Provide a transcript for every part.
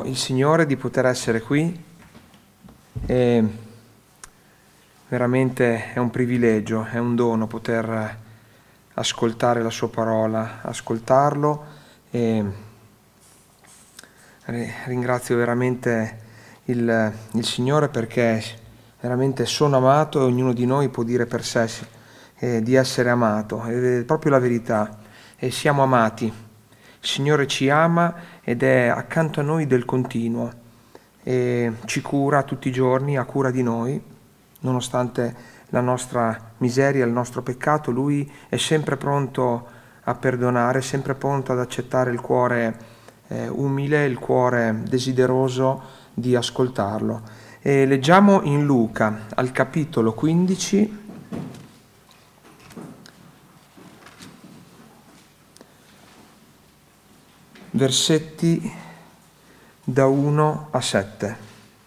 il Signore di poter essere qui e veramente è un privilegio, è un dono poter ascoltare la sua parola, ascoltarlo e ringrazio veramente il Signore perché veramente sono amato e ognuno di noi può dire per sé di essere amato, ed è proprio la verità, e siamo amati. Il Signore ci ama ed è accanto a noi del continuo e ci cura tutti i giorni, ha cura di noi, nonostante la nostra miseria, il nostro peccato. Lui è sempre pronto a perdonare, sempre pronto ad accettare il cuore umile, il cuore desideroso di ascoltarlo. E leggiamo in Luca, al capitolo 15, versetti da 1 a 7.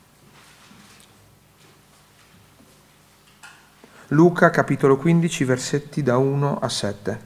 Luca, capitolo 15, versetti da 1 a 7.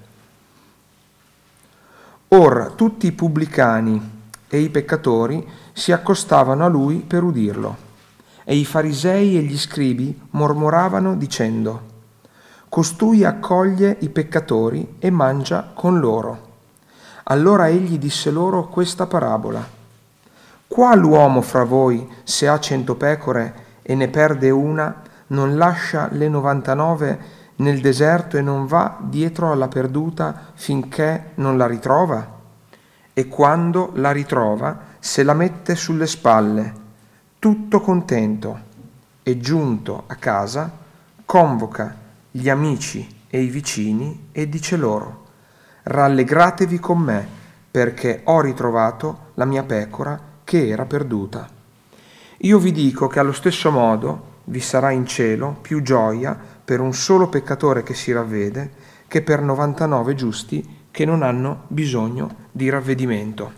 Or tutti i pubblicani e i peccatori si accostavano a lui per udirlo, e i farisei e gli scribi mormoravano dicendo: Costui accoglie i peccatori e mangia con loro. Allora egli disse loro questa parabola: Qual uomo fra voi, se ha 100 pecore e ne perde una, non lascia le 99 nel deserto e non va dietro alla perduta finché non la ritrova? E quando la ritrova, se la mette sulle spalle, tutto contento, e giunto a casa, convoca gli amici e i vicini e dice loro: Rallegratevi con me, perché ho ritrovato la mia pecora che era perduta. Io vi dico che allo stesso modo vi sarà in cielo più gioia per un solo peccatore che si ravvede che per 99 giusti che non hanno bisogno di ravvedimento.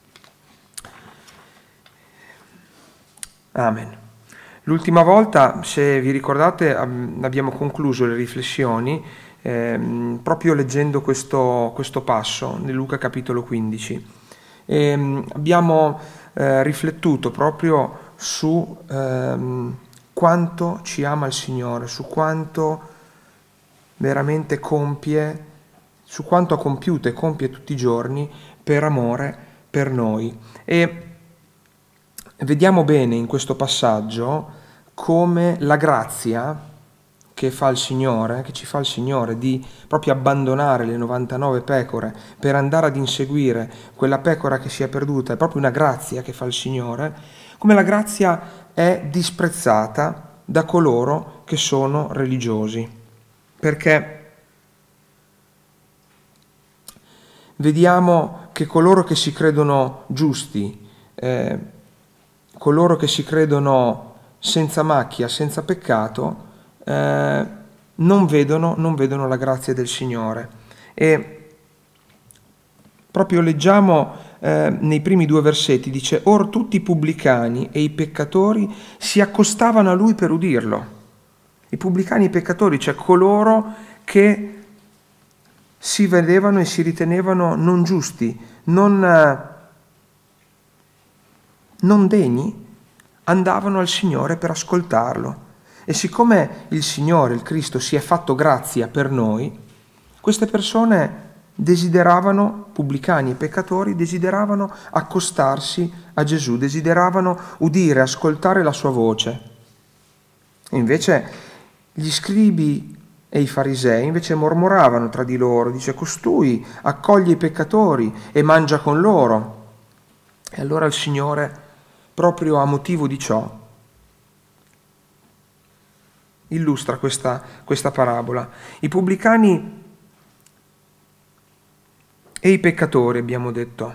Amen. L'ultima volta, se vi ricordate, abbiamo concluso le riflessioni proprio leggendo questo passo nel Luca capitolo 15. Abbiamo riflettuto proprio su quanto ci ama il Signore, su quanto veramente compie, su quanto ha compiuto e compie tutti i giorni per amore per noi. E vediamo bene in questo passaggio come la grazia che fa il Signore, che ci fa il Signore di proprio abbandonare le 99 pecore per andare ad inseguire quella pecora che si è perduta, è proprio una grazia che fa il Signore, come la grazia è disprezzata da coloro che sono religiosi. Perché vediamo che coloro che si credono giusti, coloro che si credono senza macchia, senza peccato, non vedono la grazia del Signore. E proprio leggiamo nei primi 2 versetti, dice: Or tutti i pubblicani e i peccatori si accostavano a lui per udirlo. I pubblicani e i peccatori, cioè coloro che si vedevano e si ritenevano non giusti, non degni, andavano al Signore per ascoltarlo. E siccome il Signore, il Cristo, si è fatto grazia per noi, queste persone desideravano, pubblicani e peccatori, desideravano accostarsi a Gesù, desideravano udire, ascoltare la sua voce. E invece gli scribi e i farisei invece mormoravano tra di loro, dice: Costui accoglie i peccatori e mangia con loro. E allora il Signore, proprio a motivo di ciò, illustra questa parabola. I pubblicani e i peccatori, abbiamo detto,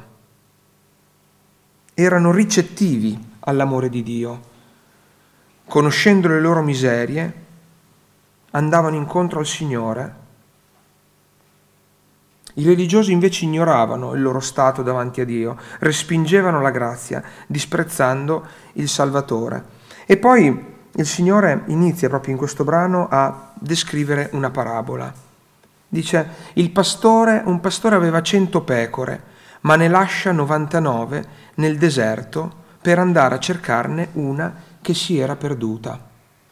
erano ricettivi all'amore di Dio. Conoscendo le loro miserie, andavano incontro al Signore. I religiosi invece ignoravano il loro stato davanti a Dio, respingevano la grazia, disprezzando il Salvatore. E poi il Signore inizia proprio in questo brano a descrivere una parabola. Dice: un pastore aveva 100 pecore, ma ne lascia 99 nel deserto per andare a cercarne una che si era perduta.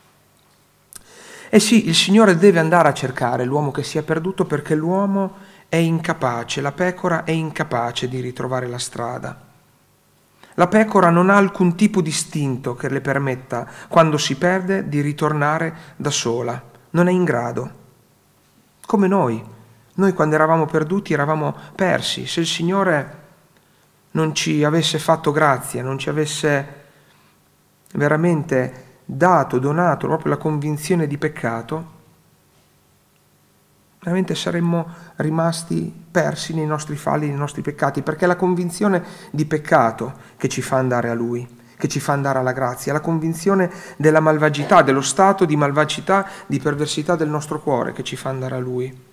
E sì, il Signore deve andare a cercare l'uomo che si è perduto, perché l'uomo è incapace, la pecora è incapace di ritrovare la strada. La pecora non ha alcun tipo di istinto che le permetta, quando si perde, di ritornare da sola. Non è in grado. Come noi. Noi quando eravamo perduti eravamo persi. Se il Signore non ci avesse fatto grazia, non ci avesse veramente donato proprio la convinzione di peccato, veramente saremmo rimasti persi nei nostri falli, nei nostri peccati, perché è la convinzione di peccato che ci fa andare a Lui, che ci fa andare alla grazia, la convinzione della malvagità, dello stato di malvagità, di perversità del nostro cuore che ci fa andare a Lui.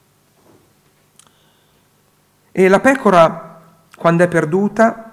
E la pecora, quando è perduta,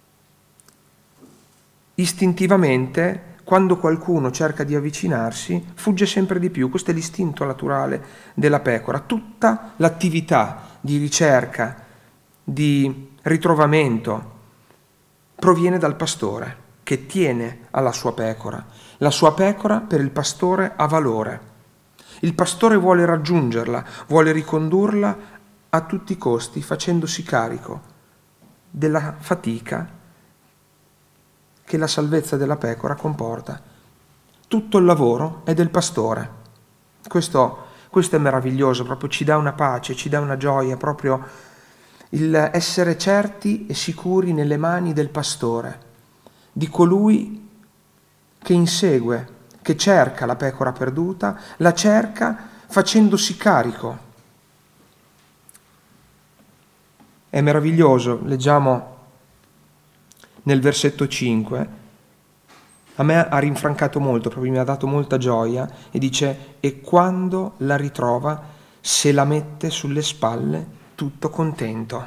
istintivamente, quando qualcuno cerca di avvicinarsi, fugge sempre di più. Questo è l'istinto naturale della pecora. Tutta l'attività di ricerca, di ritrovamento, proviene dal pastore, che tiene alla sua pecora. La sua pecora per il pastore ha valore. Il pastore vuole raggiungerla, vuole ricondurla a tutti i costi, facendosi carico della fatica che la salvezza della pecora comporta. Tutto il lavoro è del pastore. Questo è meraviglioso, proprio ci dà una pace, ci dà una gioia, proprio il essere certi e sicuri nelle mani del pastore, di colui che insegue, che cerca la pecora perduta, la cerca facendosi carico. È meraviglioso, leggiamo nel versetto 5, a me ha rinfrancato molto, proprio mi ha dato molta gioia, e dice: e quando la ritrova se la mette sulle spalle tutto contento.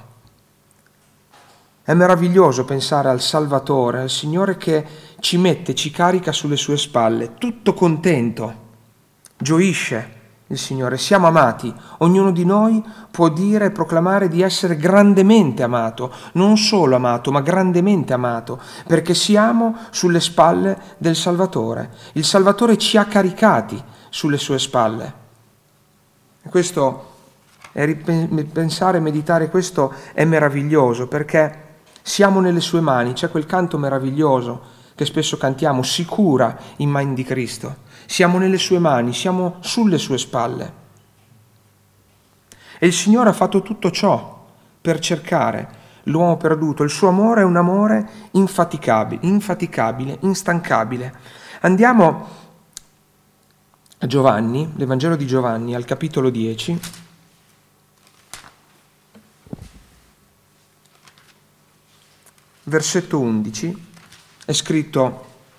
È meraviglioso pensare al Salvatore, al Signore che ci mette, ci carica sulle sue spalle, tutto contento, gioisce il Signore, siamo amati, ognuno di noi può dire e proclamare di essere grandemente amato, non solo amato, ma grandemente amato, perché siamo sulle spalle del Salvatore. Il Salvatore ci ha caricati sulle sue spalle. E questo pensare, meditare questo è meraviglioso, perché siamo nelle sue mani. C'è quel canto meraviglioso che spesso cantiamo, sicura in man di Cristo. Siamo nelle sue mani, siamo sulle sue spalle. E il Signore ha fatto tutto ciò per cercare l'uomo perduto. Il suo amore è un amore infaticabile, instancabile. Andiamo a Giovanni, l'Evangelo di Giovanni, al capitolo 10. Versetto 11, è scritto: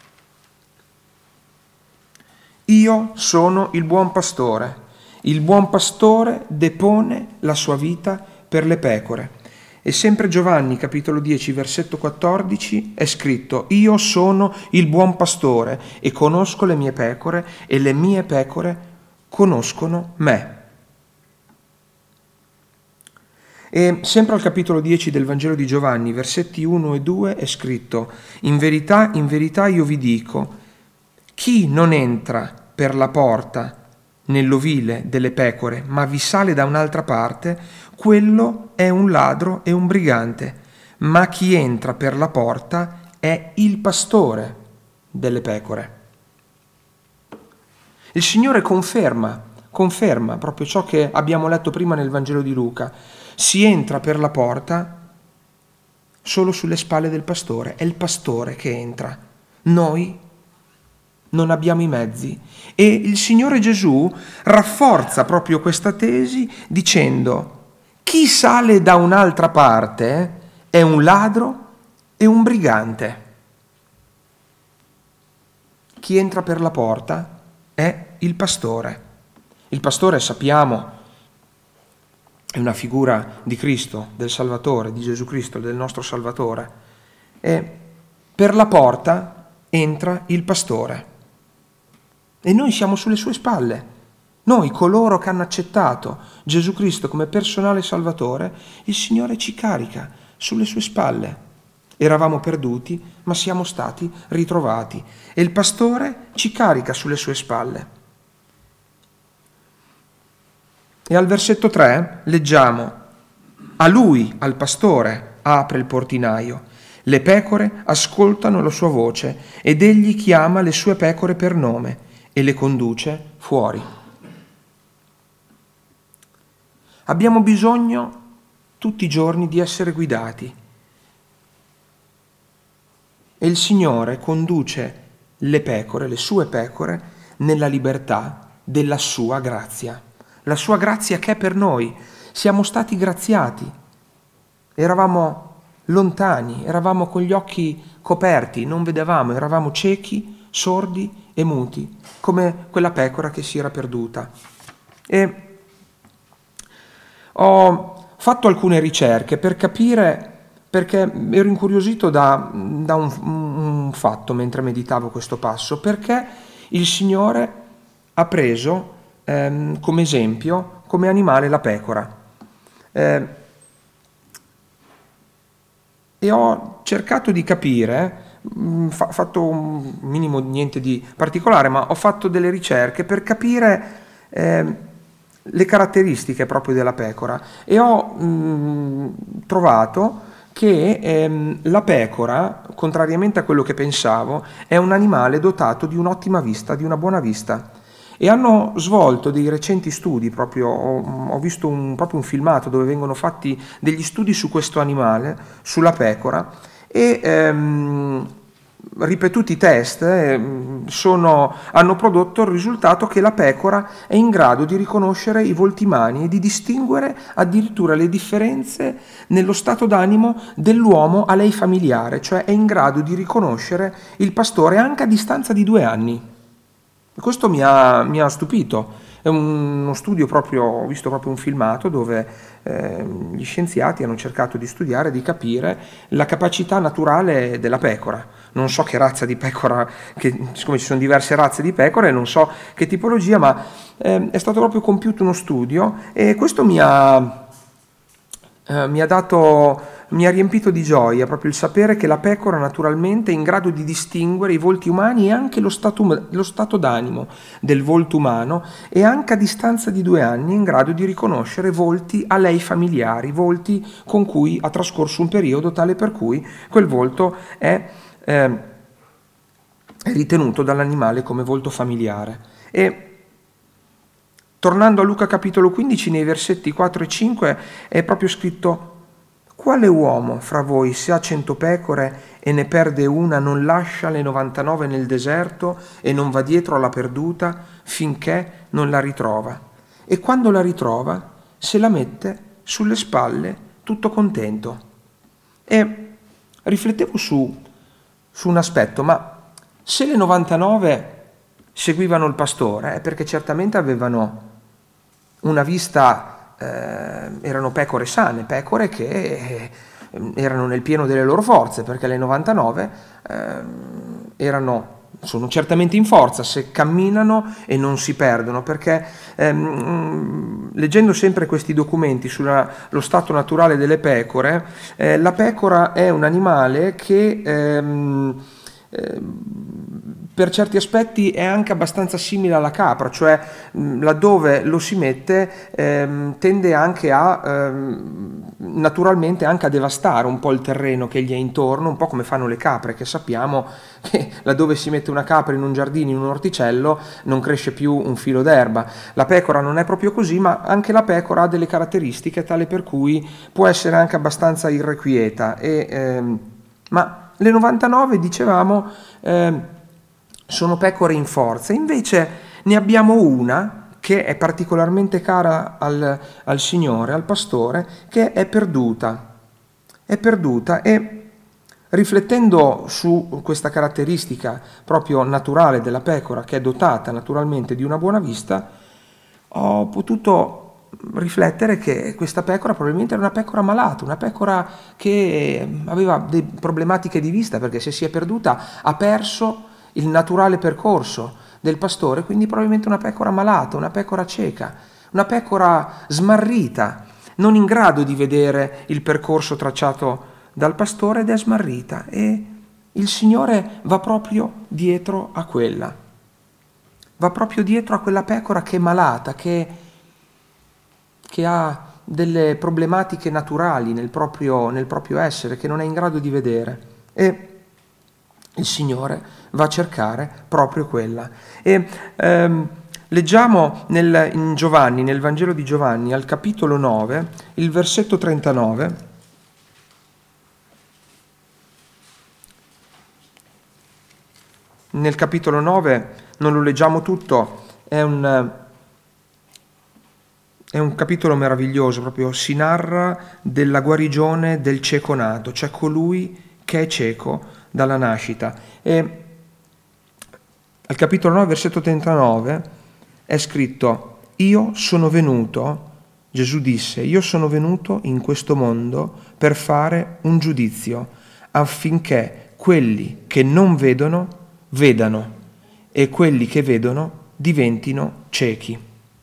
io sono il buon pastore depone la sua vita per le pecore. E sempre Giovanni, capitolo 10, versetto 14, è scritto: io sono il buon pastore e conosco le mie pecore e le mie pecore conoscono me. E sempre al capitolo 10 del Vangelo di Giovanni, versetti 1 e 2, è scritto: in verità io vi dico, chi non entra per la porta nell'ovile delle pecore, ma vi sale da un'altra parte, quello è un ladro e un brigante, ma chi entra per la porta è il pastore delle pecore. Il Signore conferma proprio ciò che abbiamo letto prima nel Vangelo di Luca. Si entra per la porta solo sulle spalle del pastore, è il pastore che entra. Noi non abbiamo i mezzi. E il Signore Gesù rafforza proprio questa tesi dicendo: chi sale da un'altra parte è un ladro e un brigante. Chi entra per la porta è il pastore. Il pastore, sappiamo, è una figura di Cristo, del Salvatore, di Gesù Cristo, del nostro Salvatore. E per la porta entra il pastore. E noi siamo sulle sue spalle. Noi, coloro che hanno accettato Gesù Cristo come personale Salvatore, il Signore ci carica sulle sue spalle. Eravamo perduti, ma siamo stati ritrovati e il pastore ci carica sulle sue spalle. E al versetto 3 leggiamo: a lui, al pastore, apre il portinaio. Le pecore ascoltano la sua voce ed egli chiama le sue pecore per nome e le conduce fuori. Abbiamo bisogno tutti i giorni di essere guidati e il Signore conduce le pecore, le sue pecore, nella libertà della sua grazia. La sua grazia che è per noi. Siamo stati graziati. Eravamo lontani, eravamo con gli occhi coperti, non vedevamo, eravamo ciechi, sordi e muti, come quella pecora che si era perduta. E ho fatto alcune ricerche per capire, perché ero incuriosito da un fatto mentre meditavo questo passo, perché il Signore ha preso come esempio, come animale, la pecora. E ho cercato di capire, fatto un minimo niente di particolare, ma ho fatto delle ricerche per capire le caratteristiche proprio della pecora e ho trovato che la pecora, contrariamente a quello che pensavo, è un animale dotato di un'ottima vista, di una buona vista. E hanno svolto dei recenti studi, proprio ho visto proprio un filmato dove vengono fatti degli studi su questo animale, sulla pecora, e ripetuti test hanno prodotto il risultato che la pecora è in grado di riconoscere i volti umani e di distinguere addirittura le differenze nello stato d'animo dell'uomo a lei familiare, cioè è in grado di riconoscere il pastore anche a distanza di 2 anni. Questo mi ha stupito. È uno studio proprio, ho visto proprio un filmato dove gli scienziati hanno cercato di studiare, di capire la capacità naturale della pecora. Non so che razza di pecora, siccome ci sono diverse razze di pecore, non so che tipologia, ma è stato proprio compiuto uno studio e questo mi ha riempito di gioia proprio il sapere che la pecora naturalmente è in grado di distinguere i volti umani e anche lo stato d'animo del volto umano e anche a distanza di 2 anni è in grado di riconoscere volti a lei familiari, volti con cui ha trascorso un periodo tale per cui quel volto è ritenuto dall'animale come volto familiare. E tornando a Luca capitolo 15, nei versetti 4 e 5 è proprio scritto: quale uomo fra voi, se ha 100 pecore e ne perde una, non lascia le 99 nel deserto e non va dietro alla perduta finché non la ritrova? E quando la ritrova, se la mette sulle spalle tutto contento. E riflettevo su un aspetto, ma se le 99 seguivano il pastore è perché certamente avevano una vista, erano pecore sane, pecore che erano nel pieno delle loro forze, perché le 99 sono certamente in forza se camminano e non si perdono, perché leggendo sempre questi documenti sullo stato naturale delle pecore, la pecora è un animale che per certi aspetti è anche abbastanza simile alla capra, cioè laddove lo si mette tende anche naturalmente anche a devastare un po' il terreno che gli è intorno, un po' come fanno le capre, che sappiamo che laddove si mette una capra in un giardino, in un orticello, non cresce più un filo d'erba. La pecora non è proprio così, ma anche la pecora ha delle caratteristiche tale per cui può essere anche abbastanza irrequieta. Ma le 99, dicevamo, sono pecore in forza, invece ne abbiamo una che è particolarmente cara al Signore, al pastore, che è perduta e riflettendo su questa caratteristica proprio naturale della pecora, che è dotata naturalmente di una buona vista, ho potuto riflettere che questa pecora probabilmente era una pecora malata, una pecora che aveva delle problematiche di vista, perché se si è perduta ha perso il naturale percorso del pastore, quindi probabilmente una pecora malata, una pecora cieca, una pecora smarrita, non in grado di vedere il percorso tracciato dal pastore ed è smarrita, e il Signore va proprio dietro a quella. Va proprio dietro a quella pecora che è malata, che ha delle problematiche naturali nel proprio essere, che non è in grado di vedere. E il Signore va a cercare proprio quella. E leggiamo in Giovanni, nel Vangelo di Giovanni, al capitolo 9, il versetto 39. Nel capitolo 9, non lo leggiamo tutto, è un capitolo meraviglioso, proprio si narra della guarigione del cieco nato, cioè colui che è cieco dalla nascita. E al capitolo 9, versetto 39, è scritto: io sono venuto, Gesù disse, io sono venuto in questo mondo per fare un giudizio, affinché quelli che non vedono vedano e quelli che vedono diventino ciechi.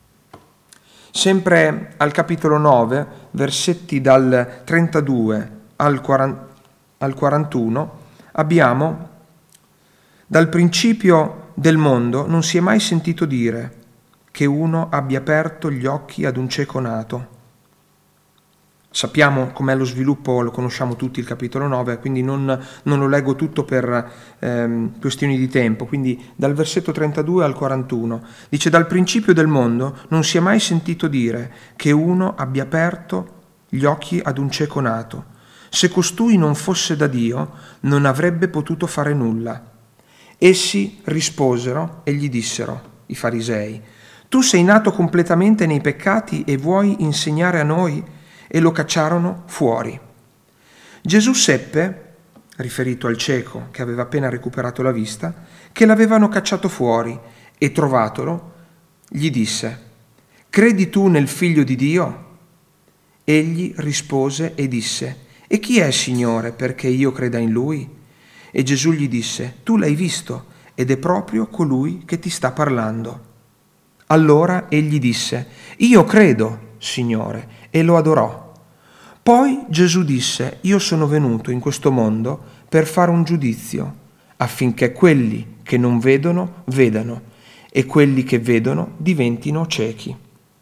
Sempre al capitolo 9, versetti dal 32 al 41, abbiamo: dal principio del mondo non si è mai sentito dire che uno abbia aperto gli occhi ad un cieco nato. Sappiamo com'è lo sviluppo, lo conosciamo tutti il capitolo 9, quindi non lo leggo tutto per questioni di tempo. Quindi dal versetto 32 al 41 dice: dal principio del mondo non si è mai sentito dire che uno abbia aperto gli occhi ad un cieco nato. Se costui non fosse da Dio, non avrebbe potuto fare nulla. Essi risposero e gli dissero, i farisei: tu sei nato completamente nei peccati e vuoi insegnare a noi? E lo cacciarono fuori. Gesù seppe, riferito al cieco che aveva appena recuperato la vista, che l'avevano cacciato fuori, e trovatolo, gli disse: credi tu nel Figlio di Dio? Egli rispose e disse: e chi è, Signore, perché io creda in Lui? E Gesù gli disse: tu l'hai visto, ed è proprio colui che ti sta parlando. Allora egli disse: io credo, Signore, e lo adorò. Poi Gesù disse: io sono venuto in questo mondo per fare un giudizio, affinché quelli che non vedono vedano e quelli che vedono diventino ciechi.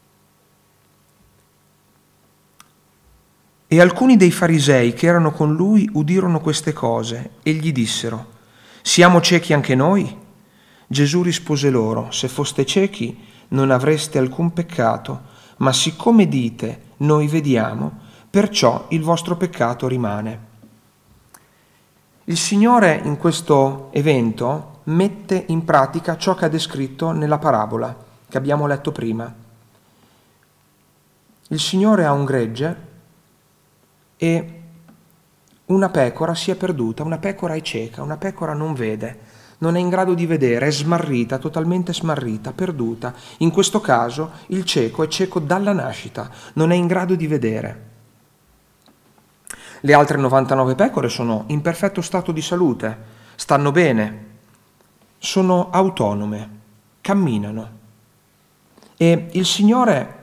E alcuni dei farisei che erano con lui udirono queste cose e gli dissero: siamo ciechi anche noi? Gesù rispose loro: se foste ciechi non avreste alcun peccato, ma siccome dite noi vediamo, perciò il vostro peccato rimane. Il Signore in questo evento mette in pratica ciò che ha descritto nella parabola che abbiamo letto prima. Il Signore ha un gregge e una pecora si è perduta, una pecora è cieca, una pecora non vede, non è in grado di vedere, è smarrita, totalmente smarrita, perduta. In questo caso il cieco è cieco dalla nascita, non è in grado di vedere. Le altre 99 pecore sono in perfetto stato di salute, stanno bene, sono autonome, camminano. E il Signore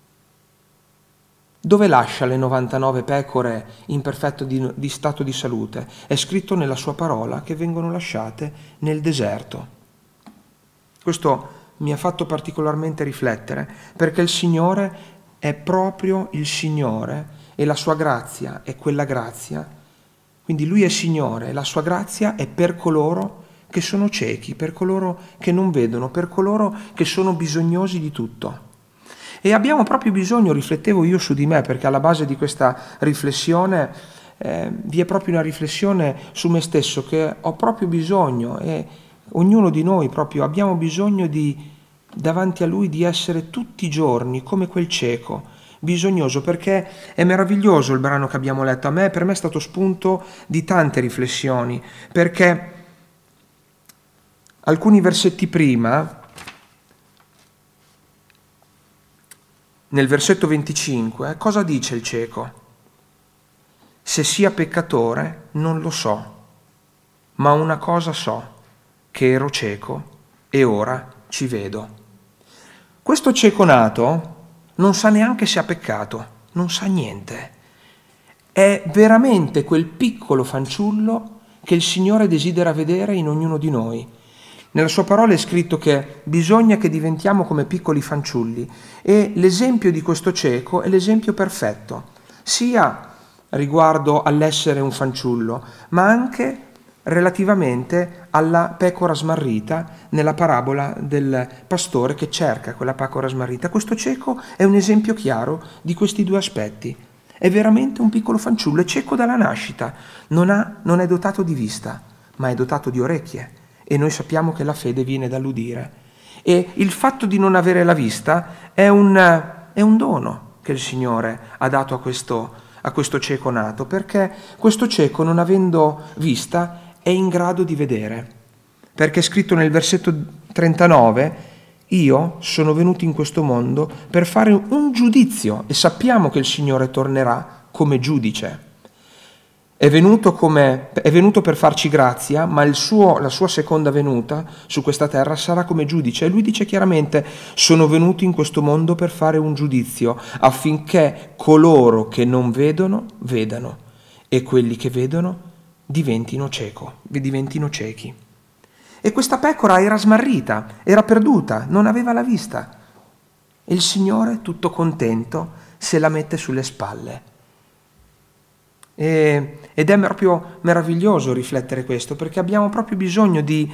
dove lascia le 99 pecore in perfetto di stato di salute? È scritto nella sua parola che vengono lasciate nel deserto. Questo mi ha fatto particolarmente riflettere, perché il Signore è proprio il Signore e la sua grazia è quella grazia. Quindi Lui è Signore e la sua grazia è per coloro che sono ciechi, per coloro che non vedono, per coloro che sono bisognosi di tutto. E abbiamo proprio bisogno, riflettevo io su di me, perché alla base di questa riflessione vi è proprio una riflessione su me stesso, che ho proprio bisogno, e ognuno di noi proprio abbiamo bisogno davanti a Lui di essere tutti i giorni come quel cieco, bisognoso, perché è meraviglioso il brano che abbiamo letto. Per me è stato spunto di tante riflessioni, perché alcuni versetti prima, nel versetto 25, cosa dice il cieco? Se sia peccatore non lo so, ma una cosa so, che ero cieco e ora ci vedo. Questo cieco nato non sa neanche se ha peccato, non sa niente. è veramente quel piccolo fanciullo che il Signore desidera vedere in ognuno di noi. Nella sua parola è scritto che bisogna che diventiamo come piccoli fanciulli, e l'esempio di questo cieco è l'esempio perfetto, sia riguardo all'essere un fanciullo, ma anche relativamente alla pecora smarrita nella parabola del pastore che cerca quella pecora smarrita. Questo cieco è un esempio chiaro di questi due aspetti. È veramente un piccolo fanciullo, è cieco dalla nascita, non è dotato di vista, ma è dotato di orecchie. E noi sappiamo che la fede viene dall'udire. E il fatto di non avere la vista è un dono che il Signore ha dato a questo cieco nato, perché questo cieco, non avendo vista, è in grado di vedere. Perché è scritto nel versetto 39: io sono venuto in questo mondo per fare un giudizio, e sappiamo che il Signore tornerà come giudice. È venuto per farci grazia, ma la sua seconda venuta su questa terra sarà come giudice. E lui dice chiaramente: sono venuto in questo mondo per fare un giudizio, affinché coloro che non vedono vedano, e quelli che vedono diventino ciechi. E questa pecora era smarrita, era perduta, non aveva la vista. E il Signore, tutto contento, se la mette sulle spalle. Ed è proprio meraviglioso riflettere questo, perché abbiamo proprio bisogno di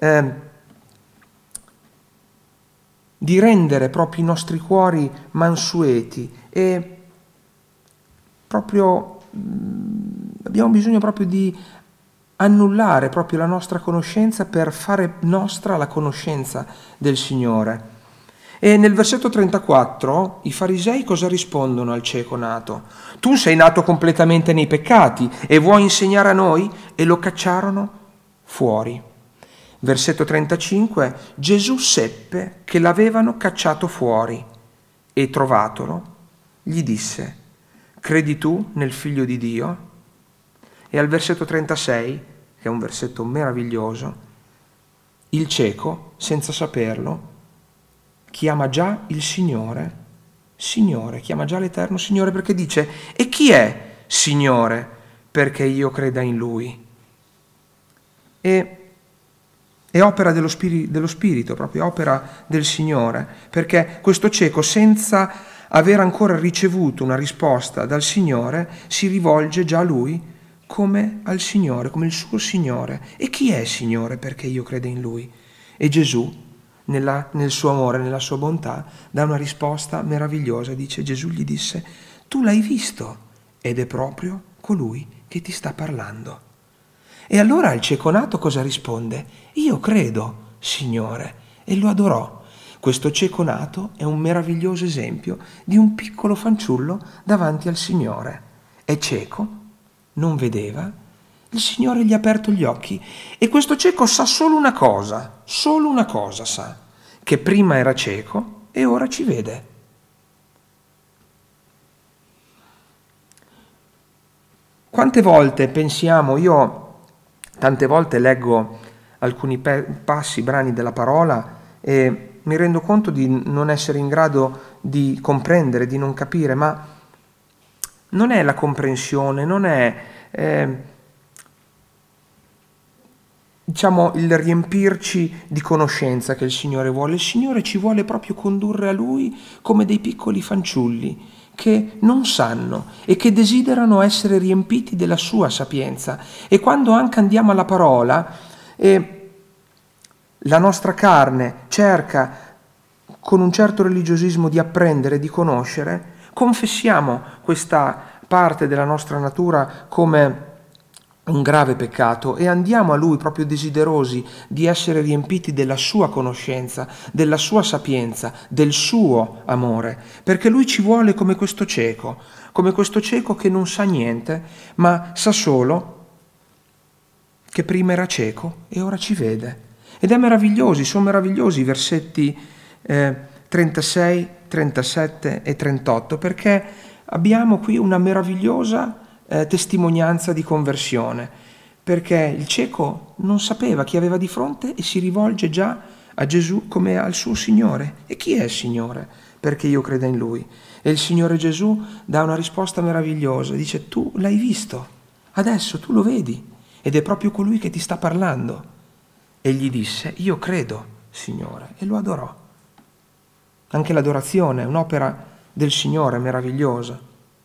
rendere proprio i nostri cuori mansueti, e proprio abbiamo bisogno proprio di annullare proprio la nostra conoscenza per fare nostra la conoscenza del Signore. E nel versetto 34 i farisei cosa rispondono al cieco nato? Tu sei nato completamente nei peccati e vuoi insegnare a noi? E lo cacciarono fuori. Versetto 35: Gesù seppe che l'avevano cacciato fuori, e trovatolo gli disse: credi tu nel Figlio di Dio? E al versetto 36, che è un versetto meraviglioso, il cieco, senza saperlo, chiama già il Signore, chiama già l'Eterno Signore, perché dice: e chi è Signore perché io creda in Lui? E è opera dello Spirito, proprio opera del Signore, perché questo cieco, senza aver ancora ricevuto una risposta dal Signore, si rivolge già a Lui come al Signore, come il suo Signore. E chi è Signore perché io creda in Lui? E Gesù, nel suo amore, nella sua bontà, dà una risposta meravigliosa. Gesù gli disse: tu l'hai visto, ed è proprio colui che ti sta parlando. E allora il cieco nato cosa risponde? Io credo, Signore, e lo adorò. Questo cieco nato è un meraviglioso esempio di un piccolo fanciullo davanti al Signore. È cieco, non vedeva, il Signore gli ha aperto gli occhi, e questo cieco sa solo una cosa sa, che prima era cieco e ora ci vede. Quante volte pensiamo, io tante volte leggo alcuni brani della parola e mi rendo conto di non essere in grado di comprendere, di non capire, ma non è la comprensione, non è il riempirci di conoscenza che il Signore vuole. Il Signore ci vuole proprio condurre a Lui come dei piccoli fanciulli che non sanno e che desiderano essere riempiti della sua sapienza. E quando anche andiamo alla parola e la nostra carne cerca con un certo religiosismo di apprendere, di conoscere, confessiamo questa parte della nostra natura come un grave peccato e andiamo a Lui proprio desiderosi di essere riempiti della sua conoscenza, della sua sapienza, del suo amore, perché Lui ci vuole come questo cieco che non sa niente, ma sa solo che prima era cieco e ora ci vede. Ed sono meravigliosi i versetti 36, 37 e 38, perché abbiamo qui una meravigliosa testimonianza di conversione, perché il cieco non sapeva chi aveva di fronte e si rivolge già a Gesù come al suo Signore. E chi è il Signore? Perché io creda in Lui. E il Signore Gesù dà una risposta meravigliosa, dice: tu l'hai visto, adesso tu lo vedi, ed è proprio colui che ti sta parlando. E gli disse: io credo, Signore, e lo adorò. Anche l'adorazione è un'opera del Signore meravigliosa.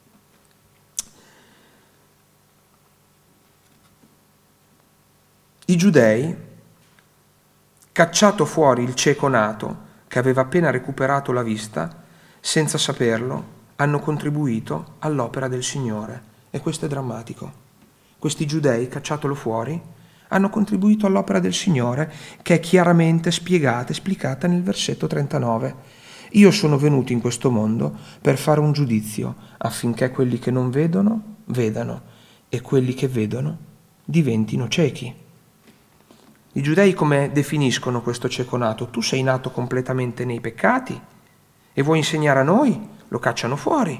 I giudei, cacciato fuori il cieco nato, che aveva appena recuperato la vista, senza saperlo, hanno contribuito all'opera del Signore. E questo è drammatico. Questi giudei, cacciatolo fuori, hanno contribuito all'opera del Signore, che è chiaramente spiegata, esplicata nel versetto 39. Io sono venuto in questo mondo per fare un giudizio, affinché quelli che non vedono, vedano, e quelli che vedono diventino ciechi. I giudei come definiscono questo cieco nato? Tu sei nato completamente nei peccati e vuoi insegnare a noi? Lo cacciano fuori.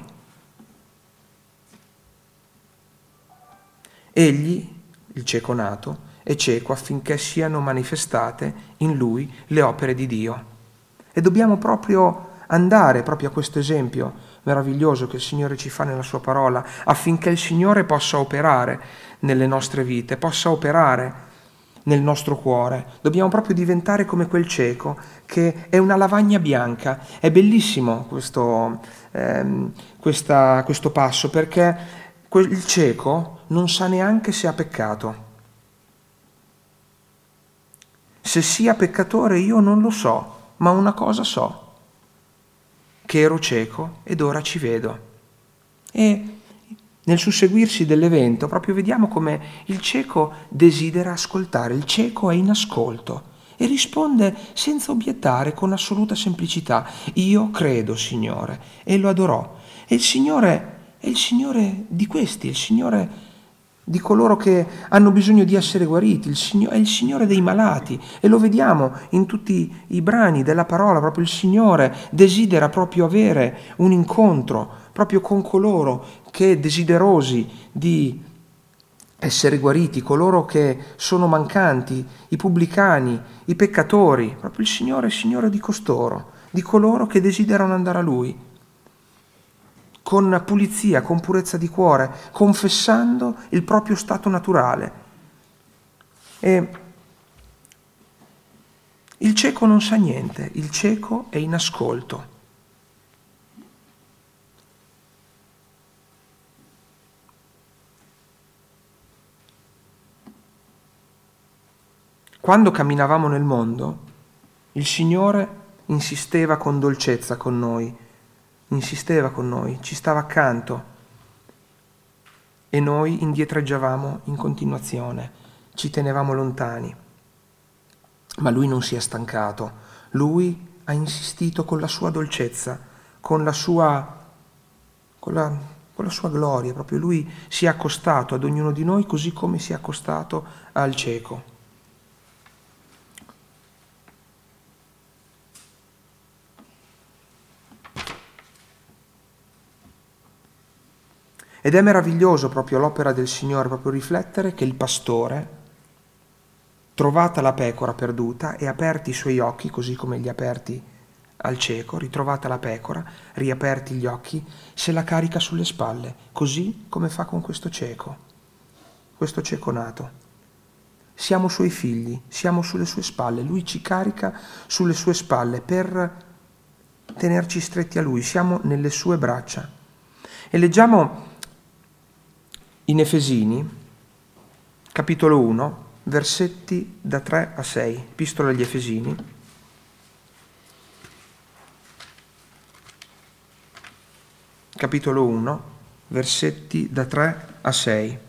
Egli, il cieco nato, è cieco affinché siano manifestate in lui le opere di Dio. E dobbiamo proprio andare proprio a questo esempio meraviglioso che il Signore ci fa nella sua parola, affinché il Signore possa operare nelle nostre vite, possa operare nel nostro cuore. Dobbiamo proprio diventare come quel cieco che è una lavagna bianca. È bellissimo questo passo, perché il cieco non sa neanche se ha peccato. Se sia peccatore io non lo so, ma una cosa so, che ero cieco ed ora ci vedo. E nel susseguirsi dell'evento proprio vediamo come il cieco desidera ascoltare, il cieco è in ascolto e risponde senza obiettare, con assoluta semplicità: io credo, Signore, e lo adorò. E il Signore è il Signore di questi, il Signore di coloro che hanno bisogno di essere guariti, è il Signore dei malati, e lo vediamo in tutti i brani della parola. Proprio il Signore desidera proprio avere un incontro proprio con coloro che desiderosi di essere guariti, coloro che sono mancanti, i pubblicani, i peccatori. Proprio il Signore è il Signore di costoro, di coloro che desiderano andare a Lui, con pulizia, con purezza di cuore, confessando il proprio stato naturale. E il cieco non sa niente, il cieco è in ascolto. Quando camminavamo nel mondo, il Signore insisteva con dolcezza con noi, ci stava accanto e noi indietreggiavamo in continuazione, ci tenevamo lontani. Ma Lui non si è stancato, Lui ha insistito con la sua dolcezza, con la sua gloria, proprio Lui si è accostato ad ognuno di noi così come si è accostato al cieco. Ed è meraviglioso proprio l'opera del Signore, proprio riflettere che il pastore, trovata la pecora perduta e aperti i suoi occhi, così come li ha aperti al cieco, ritrovata la pecora, riaperti gli occhi, se la carica sulle spalle, così come fa con questo cieco nato. Siamo suoi figli, siamo sulle sue spalle, Lui ci carica sulle sue spalle per tenerci stretti a Lui, siamo nelle sue braccia. E leggiamo in Efesini, capitolo 1, versetti da 3 a 6, Epistola agli Efesini. Capitolo 1, versetti da 3 a 6.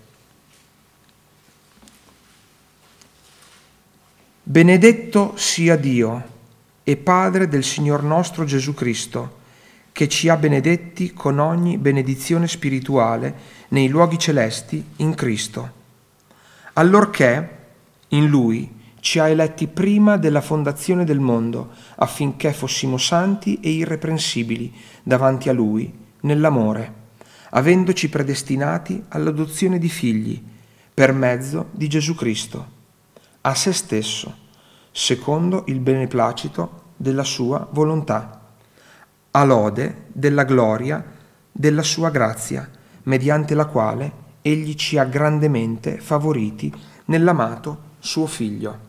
Benedetto sia Dio e Padre del Signor nostro Gesù Cristo, che ci ha benedetti con ogni benedizione spirituale nei luoghi celesti in Cristo, allorché in Lui ci ha eletti prima della fondazione del mondo, affinché fossimo santi e irreprensibili davanti a Lui nell'amore, avendoci predestinati all'adozione di figli per mezzo di Gesù Cristo, a se stesso, secondo il beneplacito della sua volontà, a lode della gloria della sua grazia, mediante la quale egli ci ha grandemente favoriti nell'amato suo Figlio.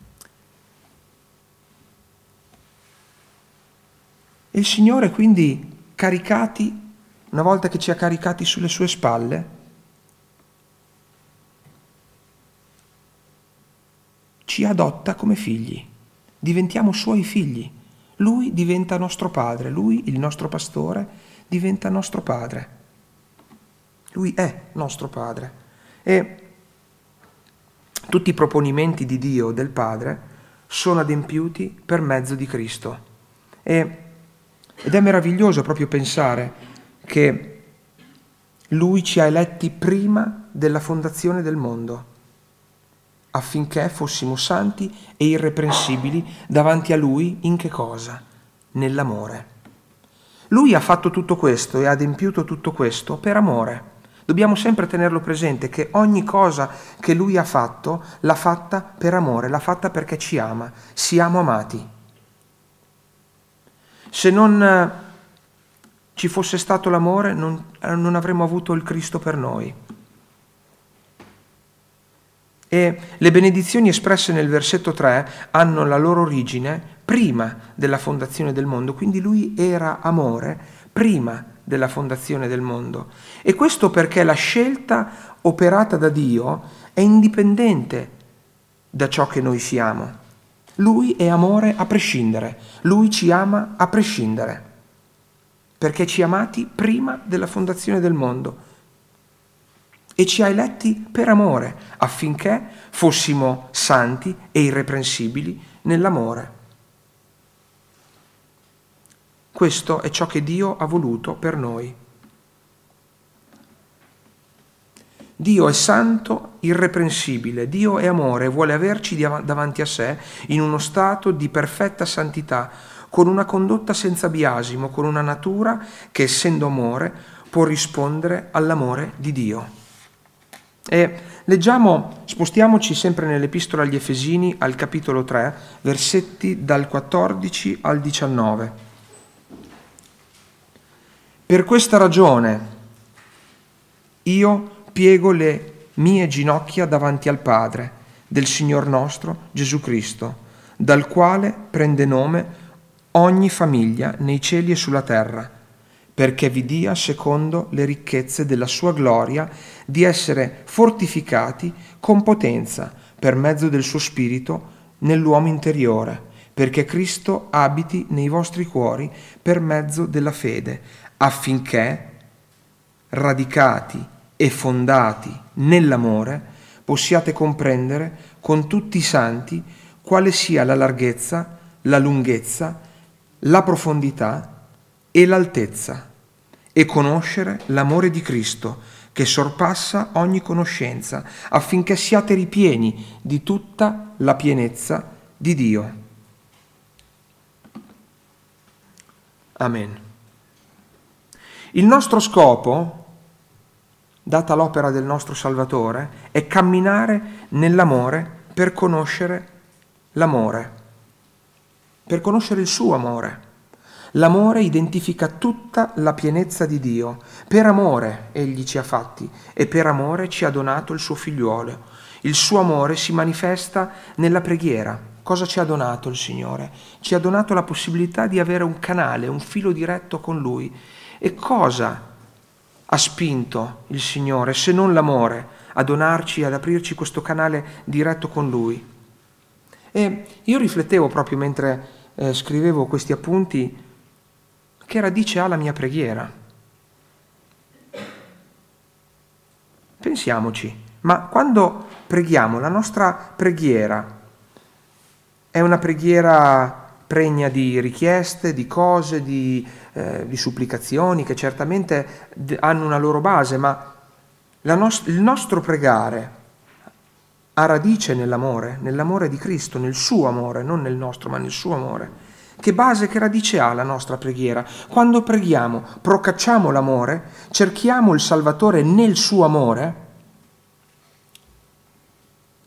E il Signore quindi, caricati, una volta che ci ha caricati sulle sue spalle, ci adotta come figli, diventiamo suoi figli. Lui diventa nostro padre, lui, il nostro pastore, diventa nostro padre. Lui è nostro padre. E tutti i proponimenti di Dio, del Padre, sono adempiuti per mezzo di Cristo. Ed è meraviglioso proprio pensare che Lui ci ha eletti prima della fondazione del mondo, affinché fossimo santi e irreprensibili davanti a Lui in che cosa? Nell'amore. Lui ha fatto tutto questo e ha adempiuto tutto questo per amore. Dobbiamo sempre tenerlo presente che ogni cosa che Lui ha fatto l'ha fatta per amore, l'ha fatta perché ci ama, siamo amati. Se non ci fosse stato l'amore non avremmo avuto il Cristo per noi. E le benedizioni espresse nel versetto 3 hanno la loro origine prima della fondazione del mondo, quindi Lui era amore prima della fondazione del mondo. E questo perché la scelta operata da Dio è indipendente da ciò che noi siamo. Lui è amore a prescindere, Lui ci ama a prescindere, perché ci ha amati prima della fondazione del mondo. E ci ha eletti per amore, affinché fossimo santi e irreprensibili nell'amore. Questo è ciò che Dio ha voluto per noi. Dio è santo, irreprensibile, Dio è amore e vuole averci davanti a sé in uno stato di perfetta santità, con una condotta senza biasimo, con una natura che, essendo amore, può rispondere all'amore di Dio. E leggiamo, spostiamoci sempre nell'Epistola agli Efesini al capitolo 3, versetti dal 14 al 19. Per questa ragione io piego le mie ginocchia davanti al Padre del Signor nostro Gesù Cristo, dal quale prende nome ogni famiglia nei cieli e sulla terra, perché vi dia, secondo le ricchezze della sua gloria, di essere fortificati con potenza per mezzo del suo Spirito nell'uomo interiore, perché Cristo abiti nei vostri cuori per mezzo della fede, affinché, radicati e fondati nell'amore, possiate comprendere con tutti i santi quale sia la larghezza, la lunghezza, la profondità e l'altezza, e conoscere l'amore di Cristo che sorpassa ogni conoscenza, affinché siate ripieni di tutta la pienezza di Dio. Amen. Il nostro scopo, data l'opera del nostro Salvatore, è camminare nell'amore per conoscere l'amore, per conoscere il suo amore. L'amore identifica tutta la pienezza di Dio. Per amore egli ci ha fatti e per amore ci ha donato il suo figliuolo. Il suo amore si manifesta nella preghiera. Cosa ci ha donato il Signore? Ci ha donato la possibilità di avere un canale, un filo diretto con Lui. E cosa ha spinto il Signore, se non l'amore, a donarci, ad aprirci questo canale diretto con Lui? E io riflettevo proprio mentre scrivevo questi appunti, che radice ha la mia preghiera? Pensiamoci, ma quando preghiamo, la nostra preghiera è una preghiera pregna di richieste, di cose, di supplicazioni che certamente hanno una loro base, ma il nostro pregare ha radice nell'amore di Cristo, nel suo amore, non nel nostro, ma nel suo amore. Che base, che radice ha la nostra preghiera? Quando preghiamo, procacciamo l'amore, cerchiamo il Salvatore nel suo amore,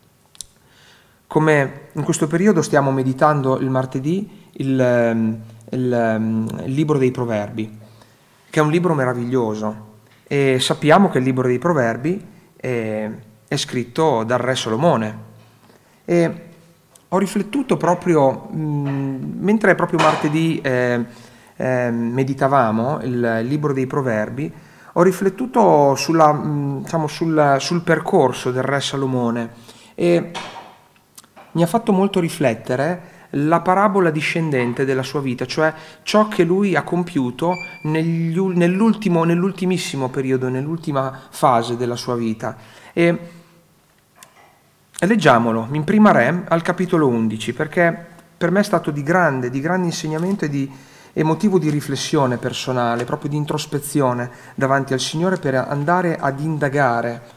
come in questo periodo stiamo meditando il martedì il libro dei Proverbi, che è un libro meraviglioso, e sappiamo che il libro dei Proverbi è scritto dal re Salomone. E ho riflettuto proprio, mentre proprio martedì meditavamo il libro dei Proverbi, ho riflettuto sul percorso del re Salomone, e mi ha fatto molto riflettere la parabola discendente della sua vita, cioè ciò che lui ha compiuto nell'ultimissimo periodo, nell'ultima fase della sua vita. E leggiamolo in Prima Re al capitolo 11, perché per me è stato di grande insegnamento e motivo di riflessione personale, proprio di introspezione davanti al Signore, per andare ad indagare.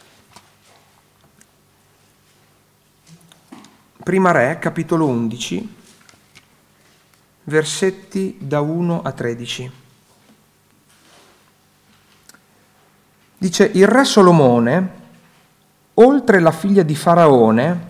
Prima Re, capitolo 11, versetti da 1 a 13. Dice: il re Solomone, oltre la figlia di Faraone,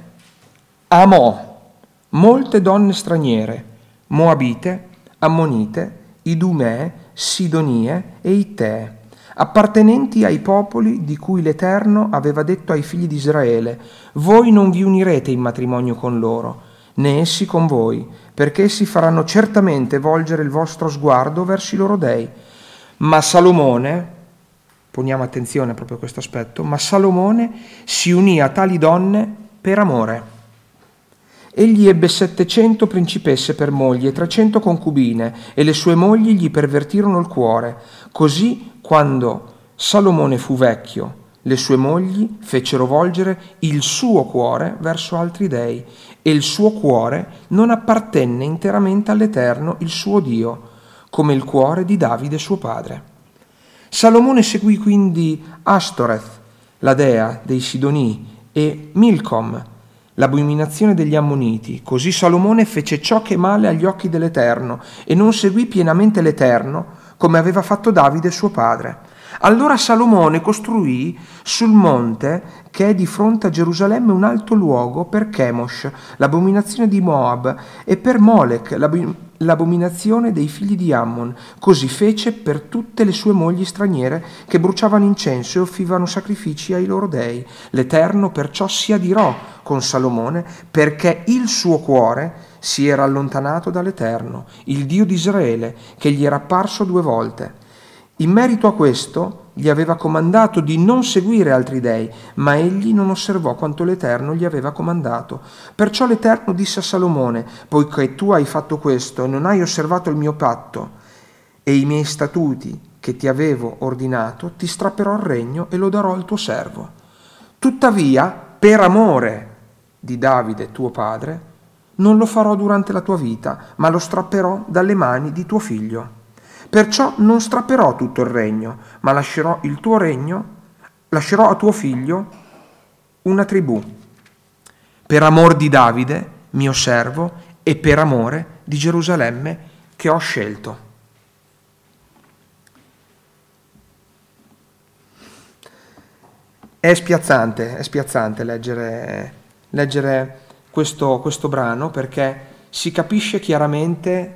amò molte donne straniere, Moabite, Ammonite, Idumee, Sidonie e Ittee, appartenenti ai popoli di cui l'Eterno aveva detto ai figli di Israele: voi non vi unirete in matrimonio con loro, né essi con voi, perché essi faranno certamente volgere il vostro sguardo verso i loro dei. Ma Salomone, poniamo attenzione proprio a questo aspetto, ma Salomone si unì a tali donne per amore. Egli ebbe 700 principesse per mogli e 300 concubine, e le sue mogli gli pervertirono il cuore. Così, quando Salomone fu vecchio, le sue mogli fecero volgere il suo cuore verso altri dei, e il suo cuore non appartenne interamente all'Eterno, il suo Dio, come il cuore di Davide suo padre. Salomone seguì quindi Astoreth, la dea dei Sidoni, e Milcom, l'abominazione degli Ammoniti. Così Salomone fece ciò che è male agli occhi dell'Eterno, e non seguì pienamente l'Eterno, come aveva fatto Davide suo padre. Allora Salomone costruì sul monte che è di fronte a Gerusalemme un alto luogo per Chemosh, l'abominazione di Moab, e per Molech, l'abominazione dei figli di Ammon. Così fece per tutte le sue mogli straniere che bruciavano incenso e offrivano sacrifici ai loro dei. L'Eterno perciò si adirò con Salomone, perché il suo cuore si era allontanato dall'Eterno, il Dio di Israele, che gli era apparso 2 volte. In merito a questo gli aveva comandato di non seguire altri dei, ma egli non osservò quanto l'Eterno gli aveva comandato. Perciò l'Eterno disse a Salomone: poiché tu hai fatto questo e non hai osservato il mio patto e i miei statuti che ti avevo ordinato, ti strapperò il regno e lo darò al tuo servo. Tuttavia, per amore di Davide tuo padre, non lo farò durante la tua vita, ma lo strapperò dalle mani di tuo figlio. Perciò non strapperò tutto il regno, ma lascerò a tuo figlio una tribù, per amor di Davide, mio servo, e per amore di Gerusalemme che ho scelto. È spiazzante leggere questo brano, perché si capisce chiaramente